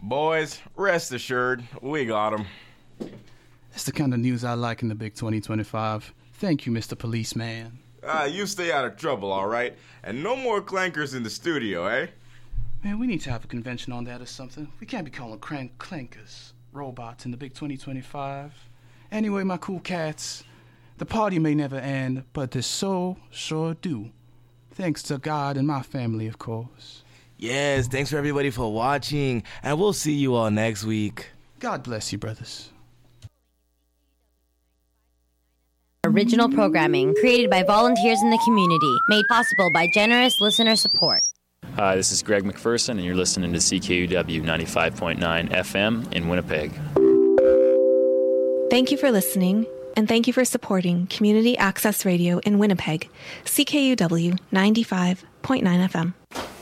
Boys, rest assured, we got him. That's the kind of news I like in the big 2025. Thank you, Mr. Policeman. You stay out of trouble, all right? And no more clankers in the studio, eh? Man, we need to have a convention on that or something. We can't be calling clankers robots in the big 2025. Anyway, my cool cats, the party may never end, but the soul sure do. Thanks to God and my family, of course. Yes, thanks for everybody for watching, and we'll see you all next week. God bless you, brothers. Original programming created by volunteers in the community, made possible by generous listener support. Hi, this is Greg McPherson, and you're listening to CKUW 95.9 FM in Winnipeg. Thank you for listening, and thank you for supporting Community Access Radio in Winnipeg, CKUW 95.9 FM.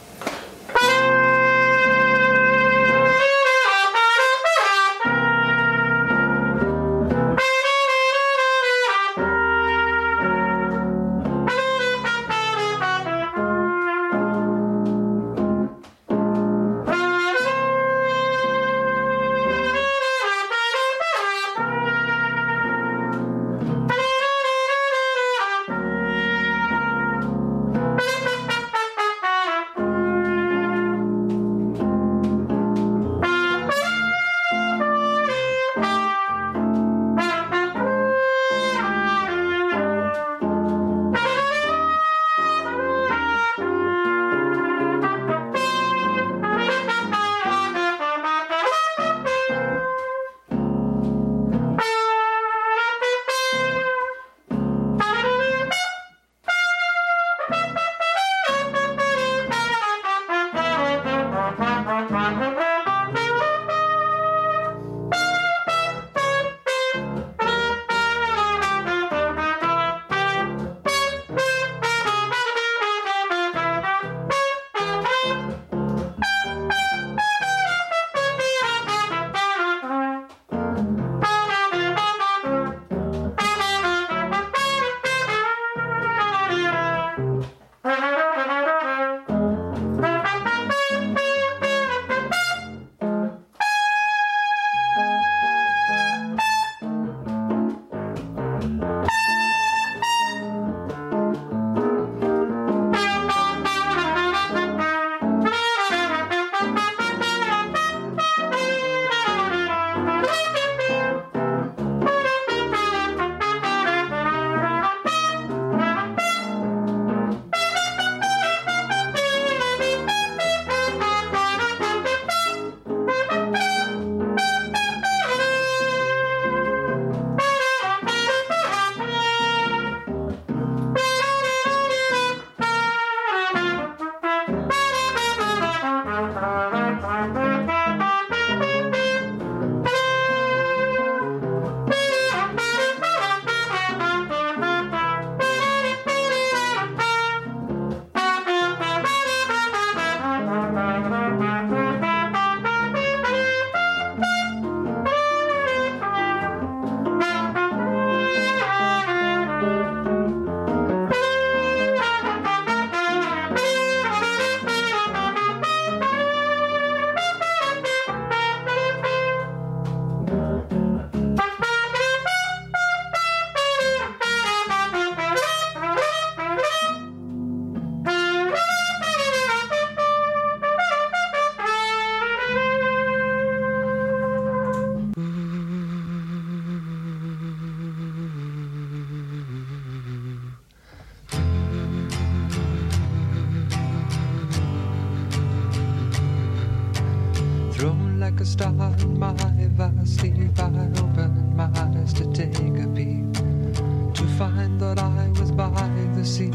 like a star in my vast sleep. I opened my eyes to take a peek, to find that I was by the sea,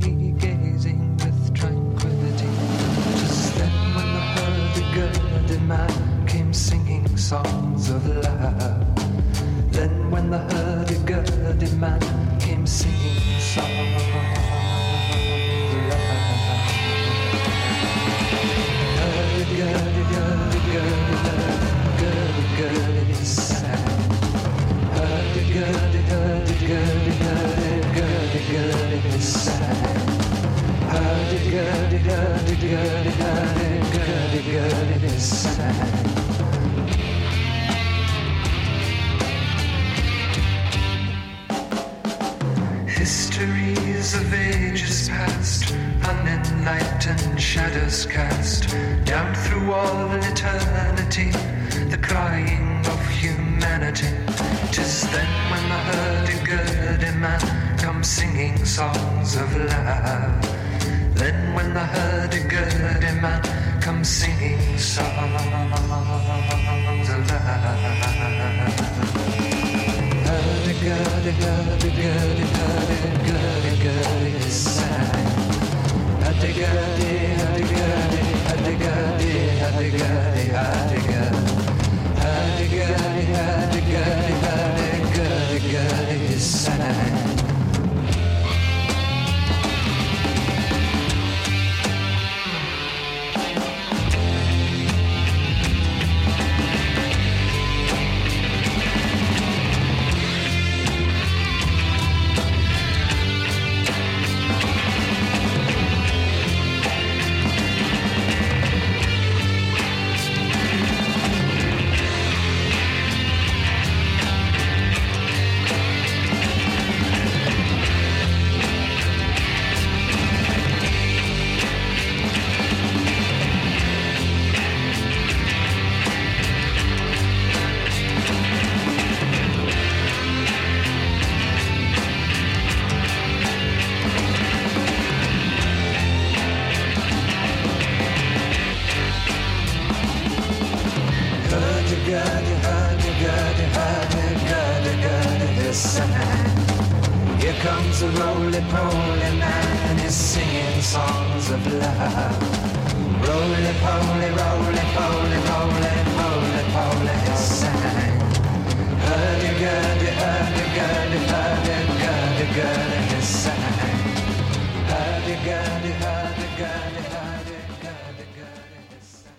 gazing with tranquility. Just then when the hurdy-gurdy man came singing songs of love. Then when the hurdy-gurdy man came singing songs of love. Hurdy-gurdy is sad. Hurdy-gurdy is sad. Hurdy-gurdy is sad. Memories of ages past, unenlightened shadows cast down through all eternity, the crying of humanity. 'Tis then when the hurdy-gurdy man comes singing songs of love. Then when the hurdy-gurdy man comes singing songs of love. Hurdy-gurdy, hurdy-gurdy, hurdy-gurdy, hurdy-gurdy sang. Hurdy-gurdy, hurdy-gurdy, hurdy-gurdy, hurdy-gurdy, hurdy-gurdy. Hurdy-gurdy, hurdy-gurdy, hurdy-gurdy, hurdy-gurdy sang. Here comes a roly-poly man, he's singing songs of love. Roly-poly, roly-poly, roly-poly, poly, he sang. Hurdy-gurdy, hurdy-gurdy, hurdy-gurdy, he sang. Hurdy-gurdy, hurdy-gurdy, hurdy-gurdy, he sang.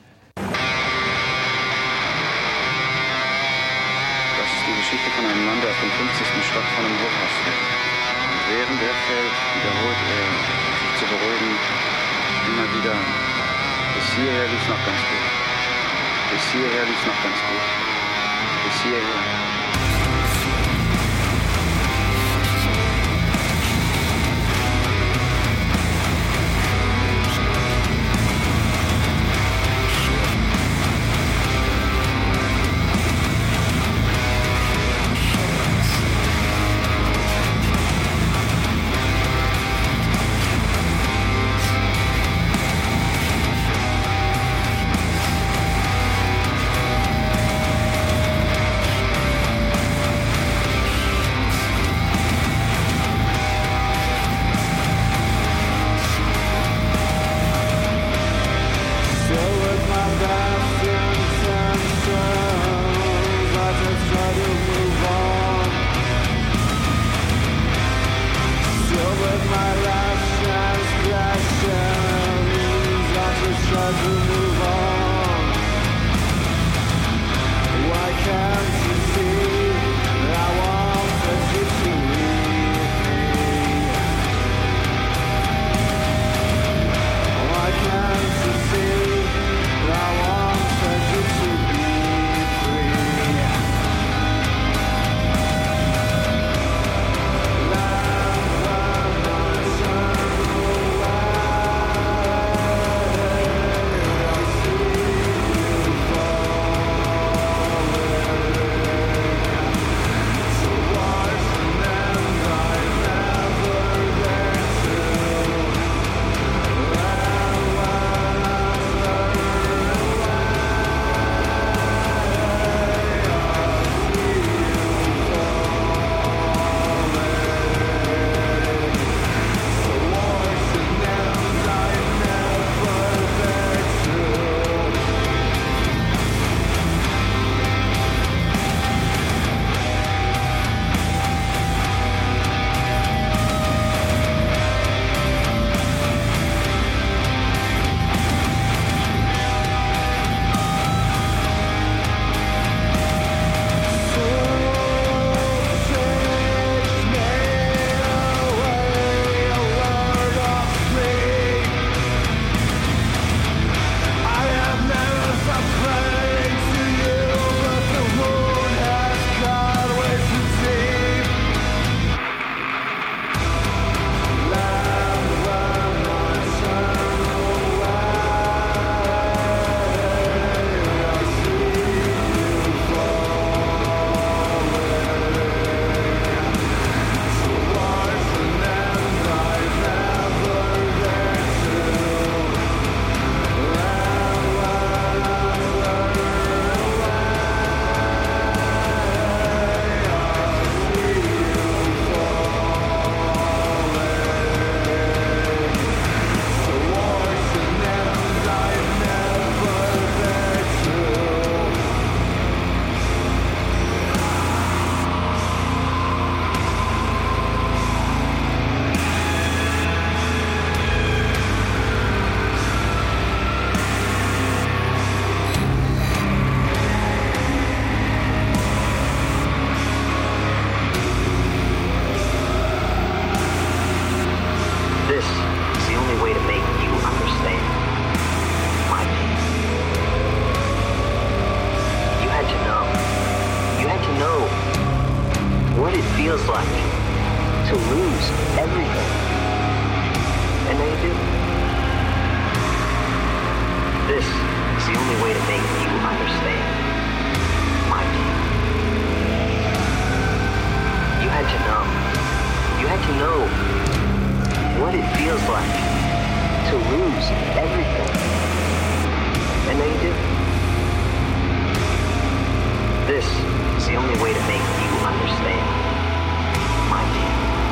Das ist die Geschichte von einem Mann, der auf dem 50. Stock von einem Hochhaus steht. Und während er fällt, wiederholt er, sich zu beruhigen, immer wieder: Bis hierher lief's noch ganz gut. Bis hierher lief's noch ganz gut. Bis hierher. feels like to lose everything. And they do. This is the only way to make you understand. My dear. You had to know. You had to know what it feels like to lose everything. And they do. This is the only way to make you understand. My dear.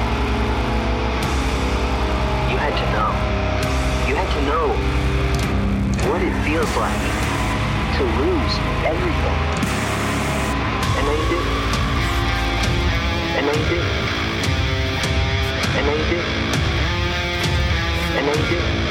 You had to know. You had to know what it feels like to lose everything. And they did. And they did. And they did. And they did.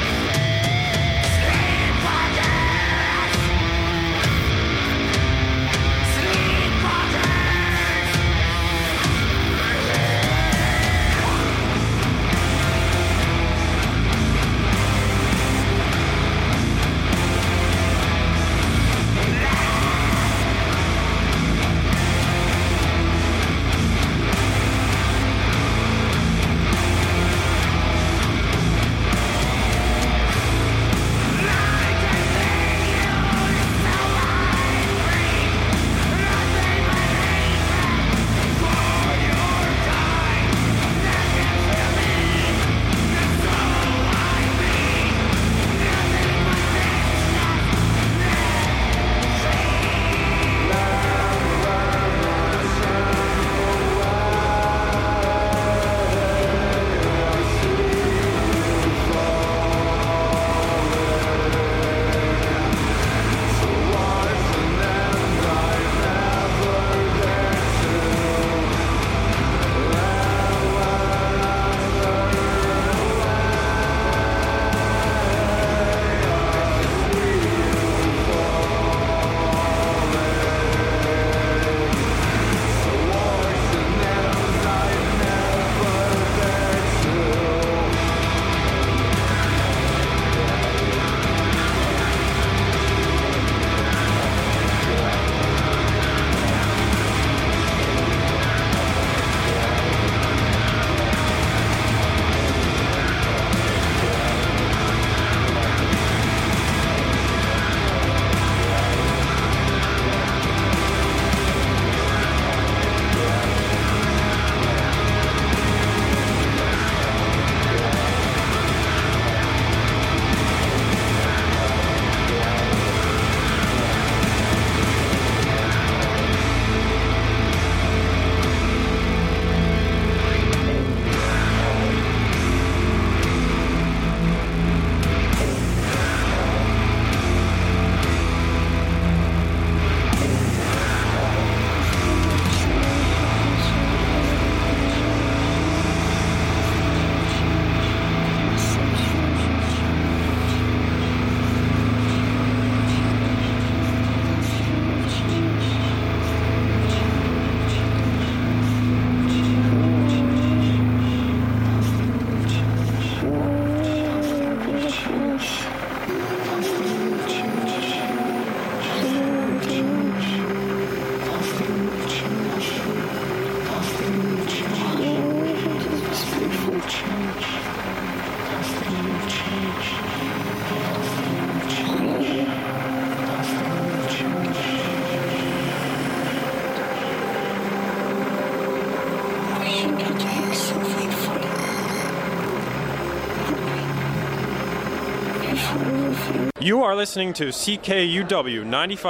You are listening to CKUW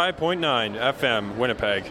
95.9 FM, Winnipeg.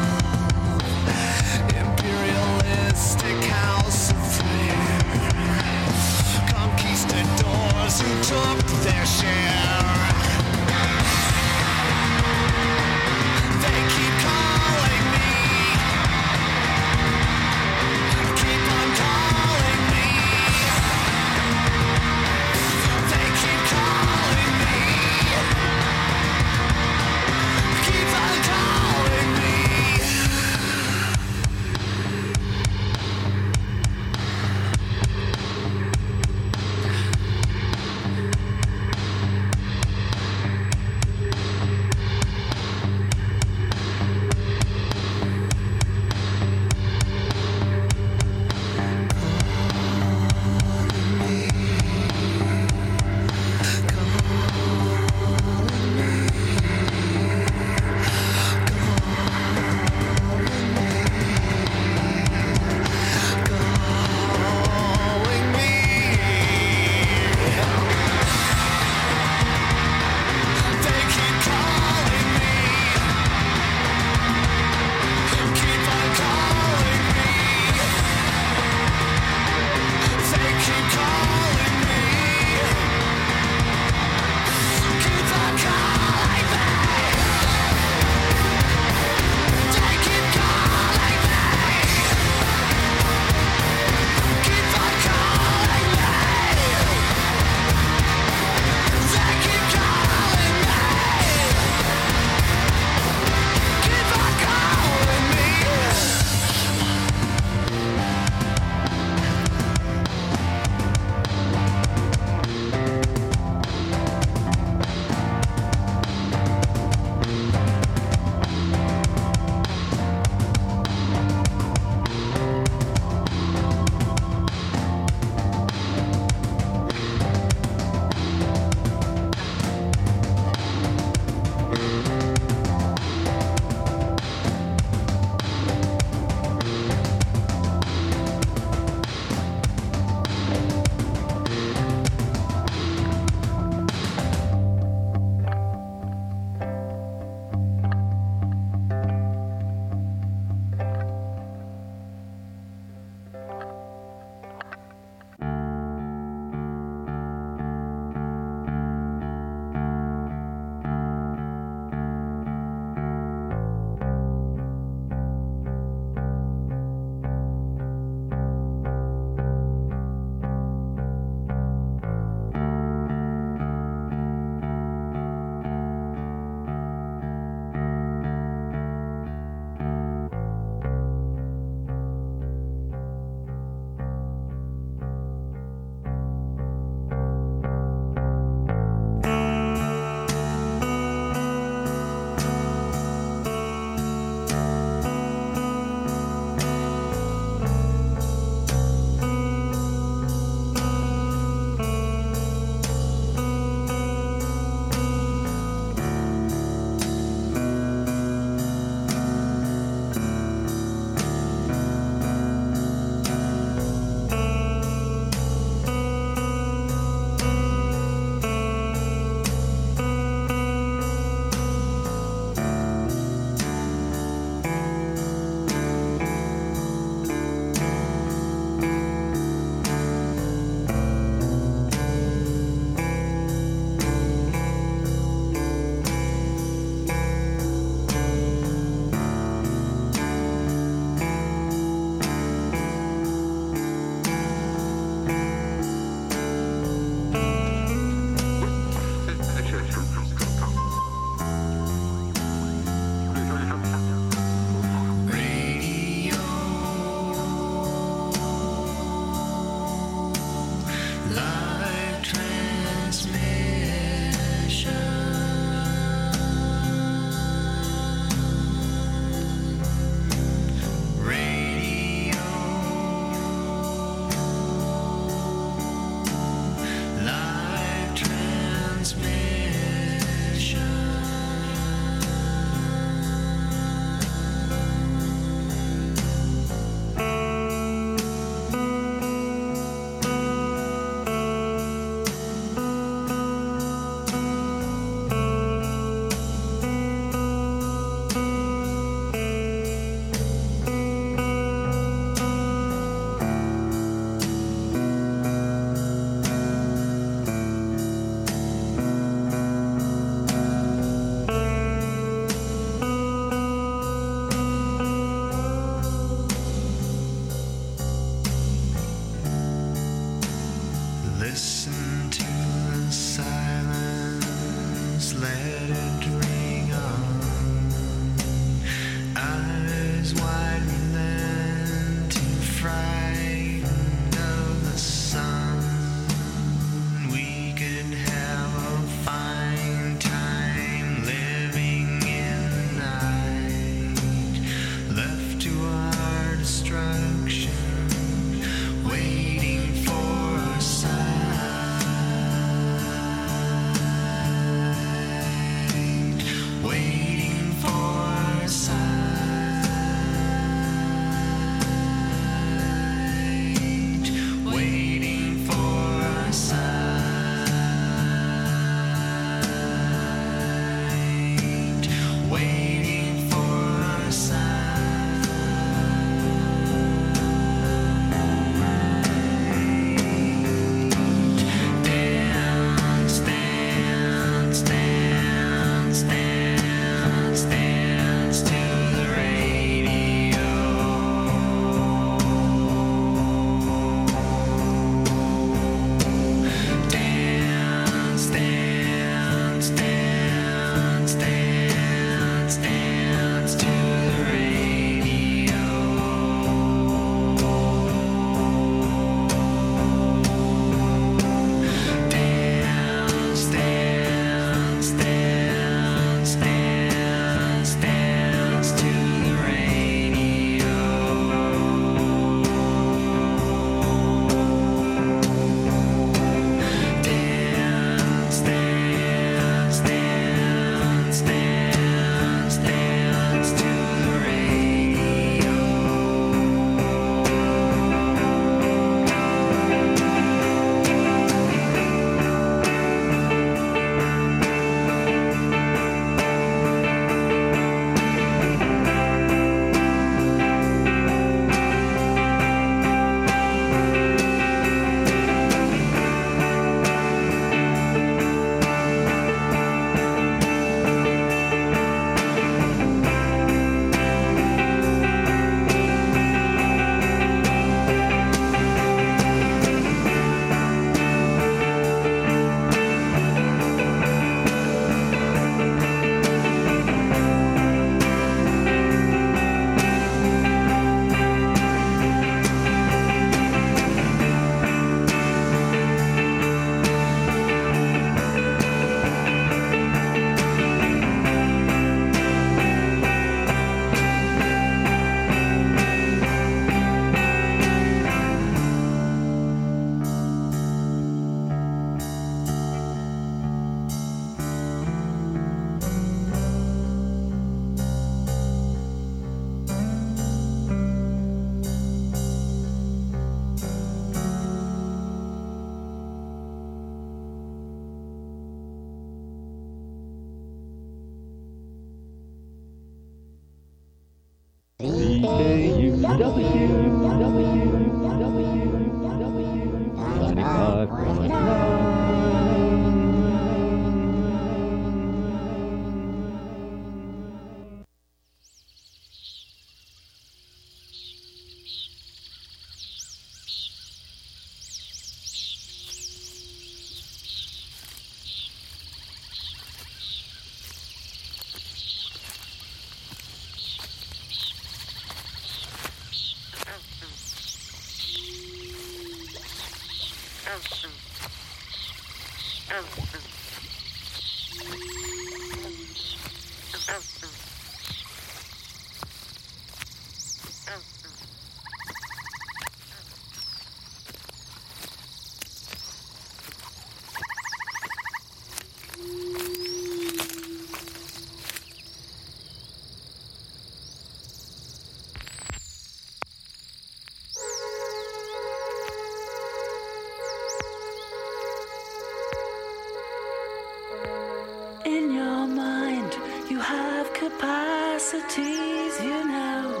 In your mind, you have capacities, you know,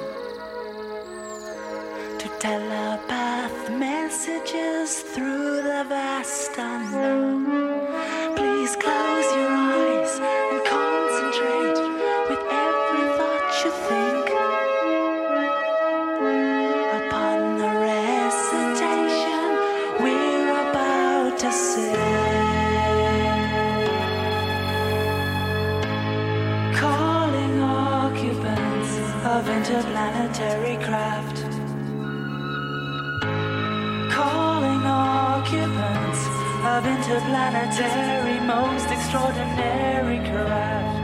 to telepath messages through the vast unknown. Please close your eyes and concentrate with every thought you think upon the recitation we're about to sing. Calling occupants of interplanetary craft. Calling occupants of interplanetary most extraordinary craft.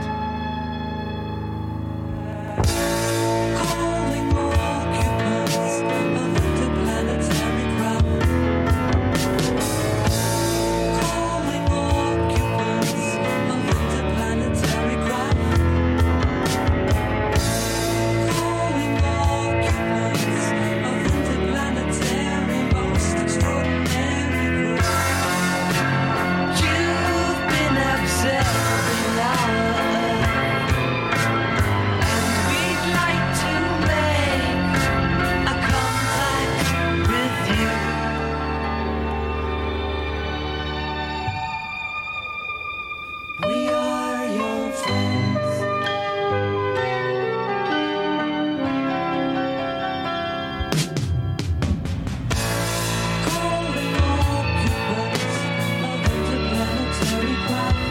Calling occupants of interplanetary craft. Calling occupants of interplanetary craft. Calling occupants of interplanetary most extraordinary craft. You've been observing our Earth, and we'd like to make a contact with you. We are your friends. Calling occupants of interplanetary craft.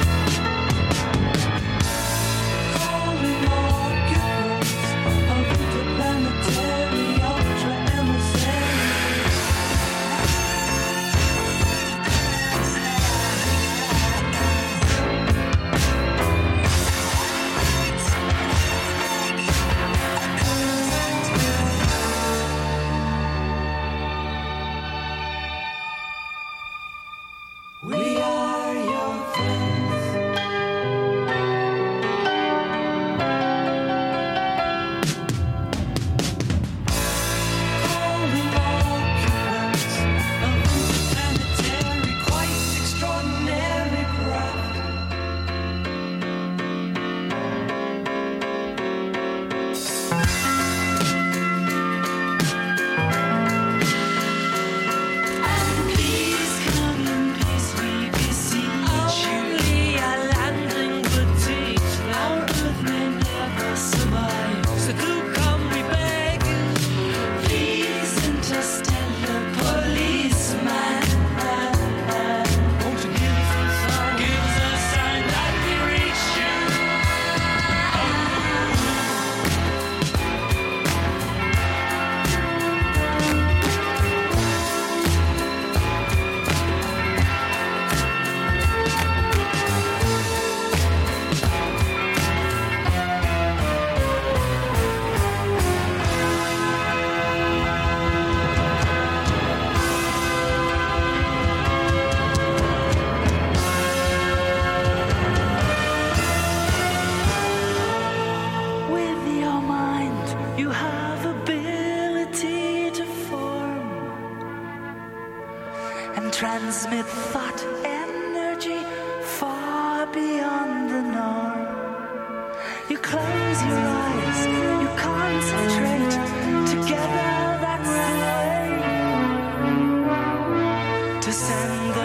Calling occupants of interplanetary ultra emissaries. We are your friends. Calling occupants of interplanetary quite extraordinary craft. Please come in peace, we beseech you. Only a landing boutique. Our Earth may never survive, so do come, we beg. Please, interstellar policeman, won't you give us a sign? Give us a sign that we reach you. With your mind, you have ability to form and transmit thought energy far beyond the norm. You close your eyes, you concentrate together, that's the way to send the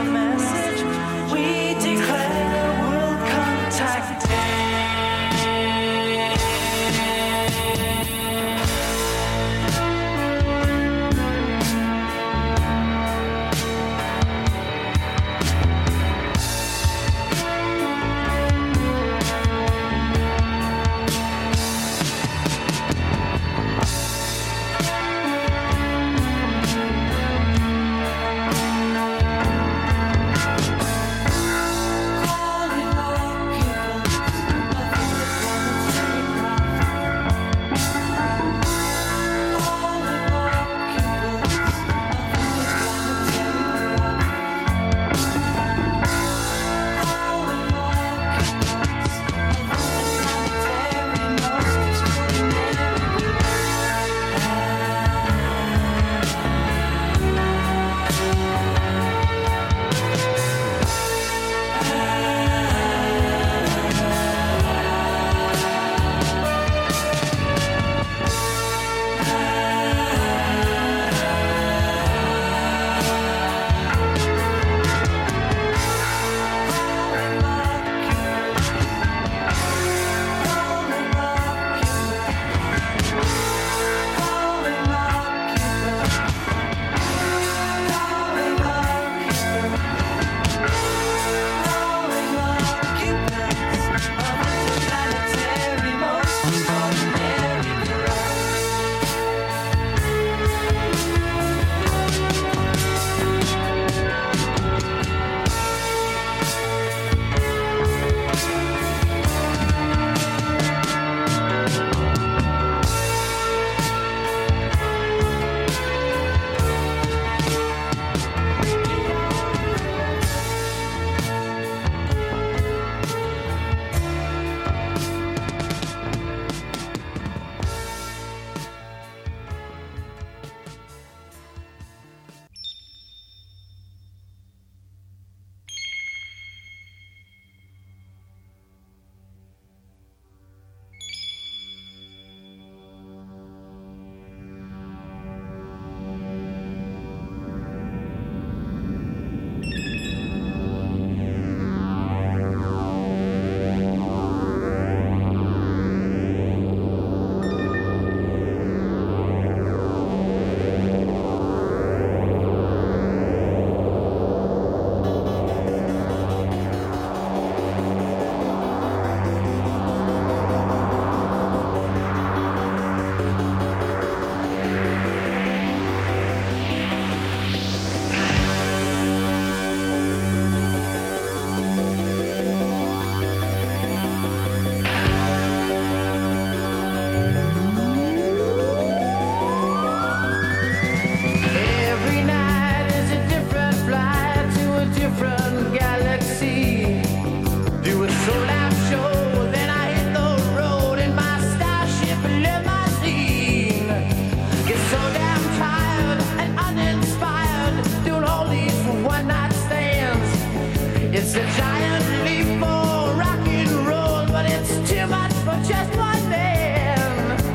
It's a giant leap for rock and roll, but it's too much for just one man.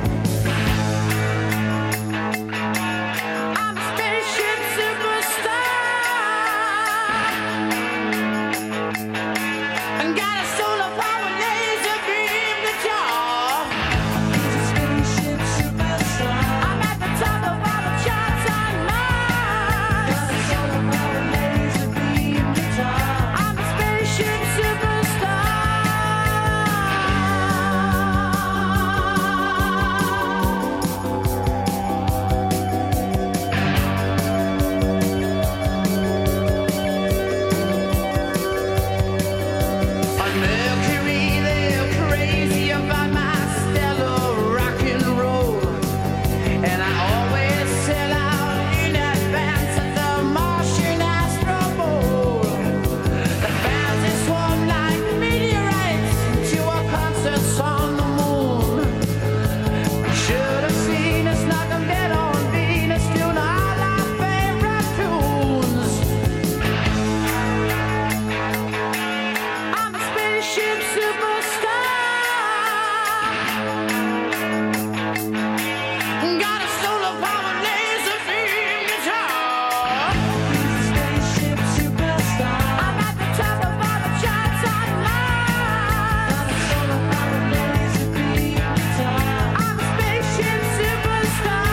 I'm a spaceship superstar and got a solar power laser beam guitar. He's a spaceship superstar. I'm at the top of all the charts online. Got a solar power laser beam guitar. I'm a spaceship superstar. On Mercury, they're crazy about my stellar rock and roll, and I always sell out in advance at the Martian Astro Bowl. The fans they swarm like meteorites to our concerts on the moon. Should have seen us knock 'em dead on Venus, tune all our favorite tunes. I'm a spaceship superstar. Got a solar power laser beam guitar. Spaceship superstar. I'm at the top of all the charts online. Got a solar power laser beam guitar. I'm a spaceship superstar.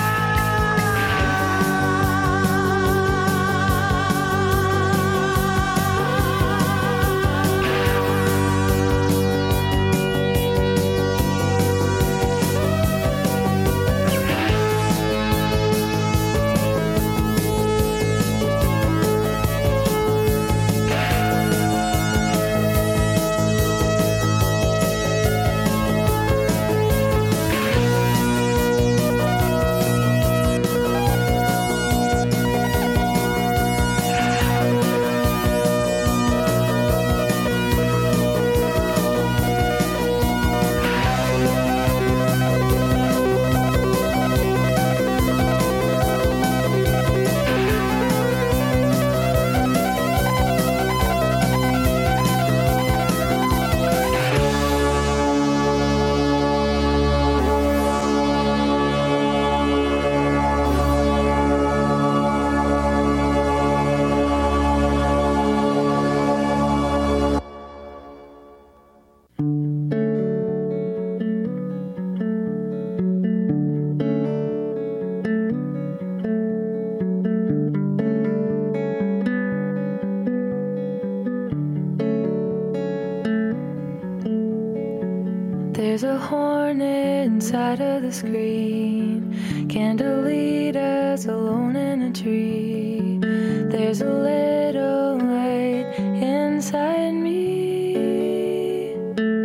There's a hornet inside of the screen. Candelitas alone in a tree. There's a little light inside me.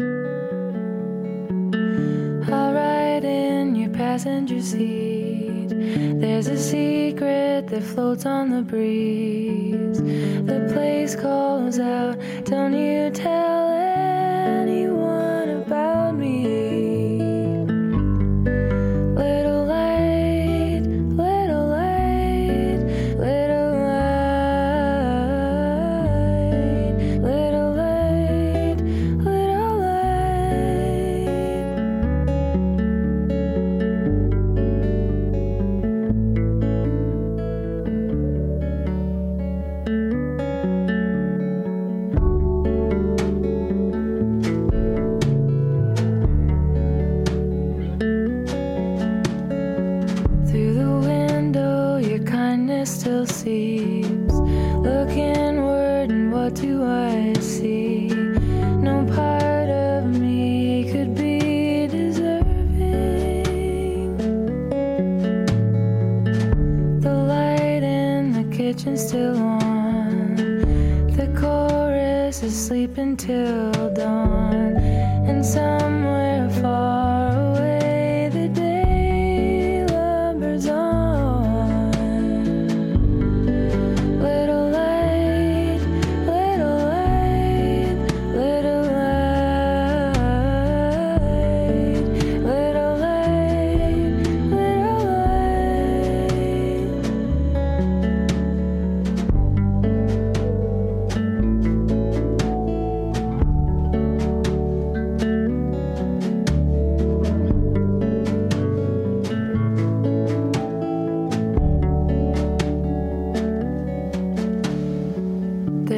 I'll ride in your passenger seat. There's a secret that floats on the breeze. The place calls out, don't you tell anyone about me. Little light, little light, little light, little light, little light. Through the window, your kindness still seeps. Look inward, and what do I see? No part of me could be deserving. The light in the kitchen's still on. The chorus is sleeping till dawn. And somewhere far away, the day lumbers on. Little light, little light, little light, little light, little light.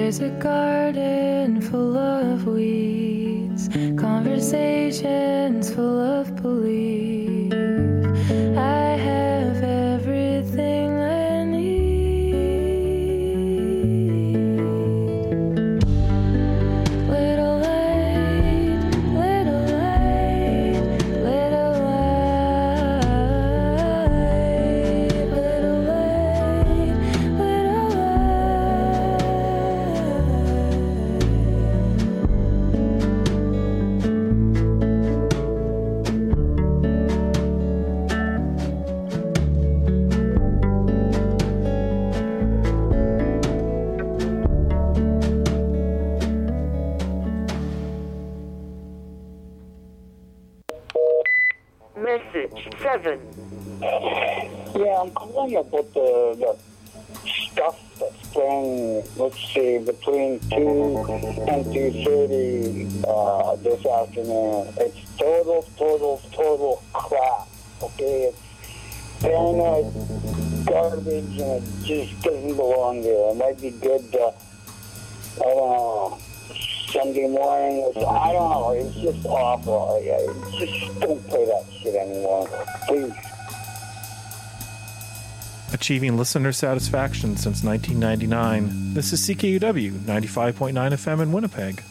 There's a garden full of weeds, conversations full of belief. I have everything I need. Little light, little light, little light, little light, little Message 7. Yeah, I'm calling about the stuff that's playing, let's see, between 2 and 2:30 this afternoon. It's total crap, okay? It's paranoid garbage and it just doesn't belong there. It might be good, I don't know, Sunday morning. I don't know. It's just awful. Just don't play that shit anymore, please. Achieving listener satisfaction since 1999. This is CKUW 95.9 FM in Winnipeg.